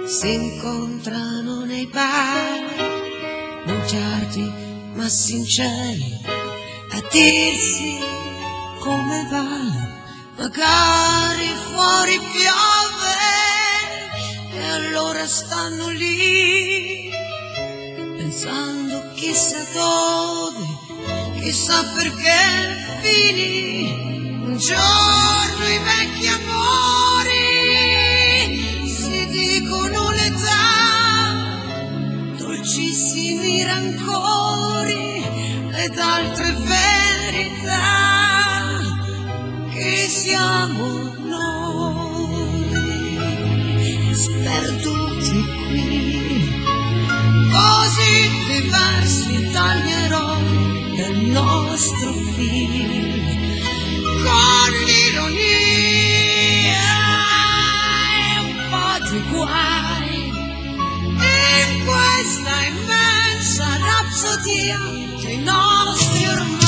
si incontrano nei bar, bugiardi ma sinceri, a dirsi come va. Magari fuori piove e allora stanno lì pensando chissà dove, chissà perché finì un giorno i vecchi amori si dicono l'età, dolcissimi rancori ed altre verità che siamo noi sperduti qui, così diversi dagli eroi del nostro film, con l'ironia e un po' di guai in questa immensa rapsodia dei nostri ormai.